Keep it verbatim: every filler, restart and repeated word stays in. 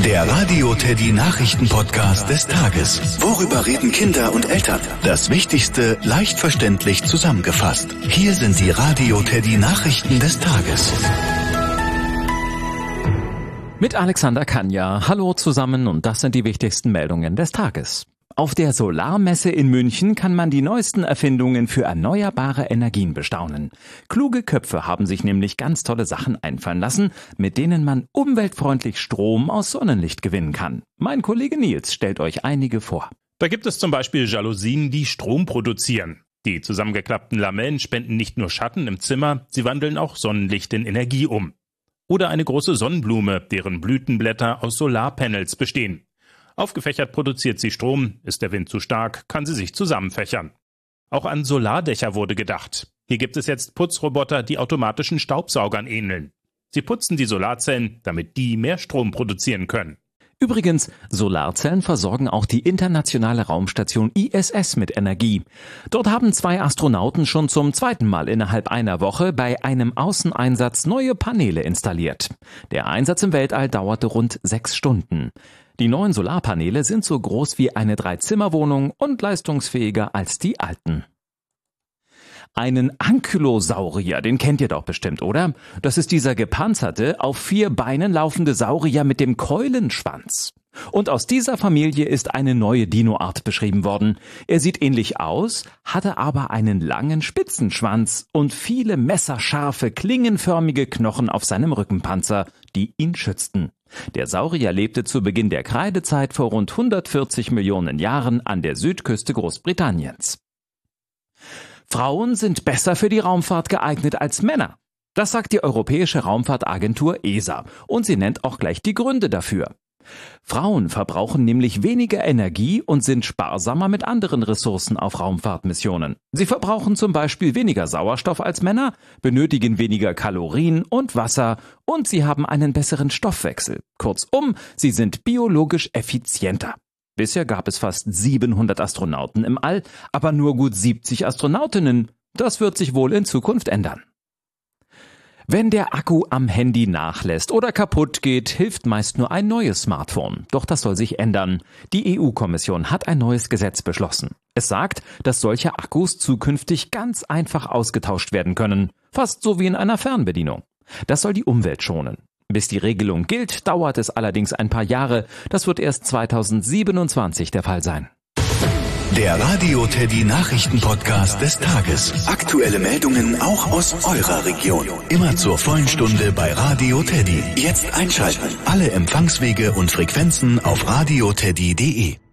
Der Radio Teddy Nachrichten-Podcast des Tages. Worüber reden Kinder und Eltern? Das Wichtigste leicht verständlich zusammengefasst. Hier sind die Radio Teddy Nachrichten des Tages. Mit Alexander Kanja. Hallo zusammen und das sind die wichtigsten Meldungen des Tages. Auf der Solarmesse in München kann man die neuesten Erfindungen für erneuerbare Energien bestaunen. Kluge Köpfe haben sich nämlich ganz tolle Sachen einfallen lassen, mit denen man umweltfreundlich Strom aus Sonnenlicht gewinnen kann. Mein Kollege Nils stellt euch einige vor. Da gibt es zum Beispiel Jalousien, die Strom produzieren. Die zusammengeklappten Lamellen spenden nicht nur Schatten im Zimmer, sie wandeln auch Sonnenlicht in Energie um. Oder eine große Sonnenblume, deren Blütenblätter aus Solarpanels bestehen. Aufgefächert produziert sie Strom, ist der Wind zu stark, kann sie sich zusammenfächern. Auch an Solardächer wurde gedacht. Hier gibt es jetzt Putzroboter, die automatischen Staubsaugern ähneln. Sie putzen die Solarzellen, damit die mehr Strom produzieren können. Übrigens, Solarzellen versorgen auch die internationale Raumstation I S S mit Energie. Dort haben zwei Astronauten schon zum zweiten Mal innerhalb einer Woche bei einem Außeneinsatz neue Paneele installiert. Der Einsatz im Weltall dauerte rund sechs Stunden. Die neuen Solarpaneele sind so groß wie eine Dreizimmerwohnung und leistungsfähiger als die alten. Einen Ankylosaurier, den kennt ihr doch bestimmt, oder? Das ist dieser gepanzerte, auf vier Beinen laufende Saurier mit dem Keulenschwanz. Und aus dieser Familie ist eine neue Dinoart beschrieben worden. Er sieht ähnlich aus, hatte aber einen langen Spitzenschwanz und viele messerscharfe, klingenförmige Knochen auf seinem Rückenpanzer, die ihn schützten. Der Saurier lebte zu Beginn der Kreidezeit vor rund hundertvierzig Millionen Jahren an der Südküste Großbritanniens. Frauen sind besser für die Raumfahrt geeignet als Männer. Das sagt die Europäische Raumfahrtagentur E S A und sie nennt auch gleich die Gründe dafür. Frauen verbrauchen nämlich weniger Energie und sind sparsamer mit anderen Ressourcen auf Raumfahrtmissionen. Sie verbrauchen zum Beispiel weniger Sauerstoff als Männer, benötigen weniger Kalorien und Wasser und sie haben einen besseren Stoffwechsel. Kurzum, sie sind biologisch effizienter. Bisher gab es fast siebenhundert Astronauten im All, aber nur gut siebzig Astronautinnen. Das wird sich wohl in Zukunft ändern. Wenn der Akku am Handy nachlässt oder kaputt geht, hilft meist nur ein neues Smartphone. Doch das soll sich ändern. Die E U-Kommission hat ein neues Gesetz beschlossen. Es sagt, dass solche Akkus zukünftig ganz einfach ausgetauscht werden können. Fast so wie in einer Fernbedienung. Das soll die Umwelt schonen. Bis die Regelung gilt, dauert es allerdings ein paar Jahre. Das wird erst zweitausendsiebenundzwanzig der Fall sein. Der Radio Teddy Nachrichten-Podcast des Tages. Aktuelle Meldungen auch aus eurer Region. Immer zur vollen Stunde bei Radio Teddy. Jetzt einschalten. Alle Empfangswege und Frequenzen auf radioteddy punkt de.